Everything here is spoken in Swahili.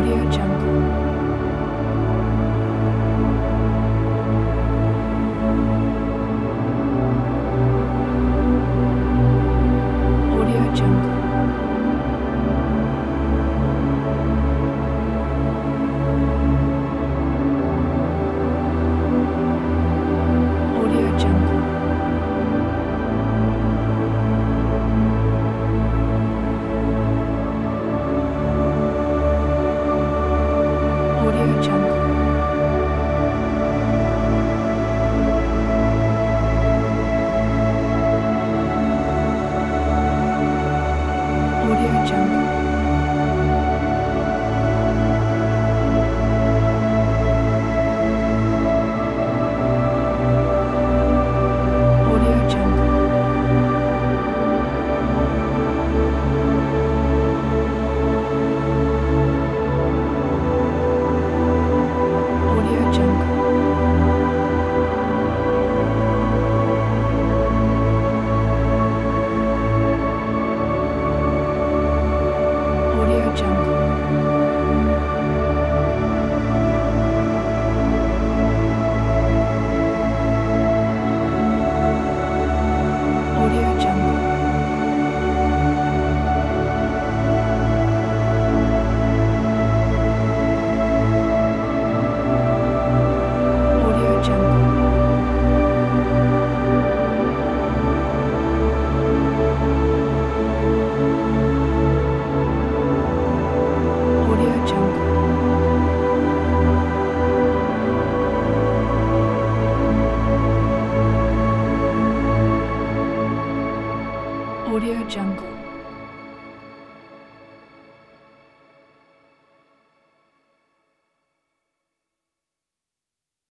Audio Jungle. Audio Jungle. Audio Jungle. Audio Jungle. Audio Jungle. Audio Jungle. Audio Jungle. Audio Jungle. Audio Jungle. Audio Jungle. Audio Jungle. Audio Jungle.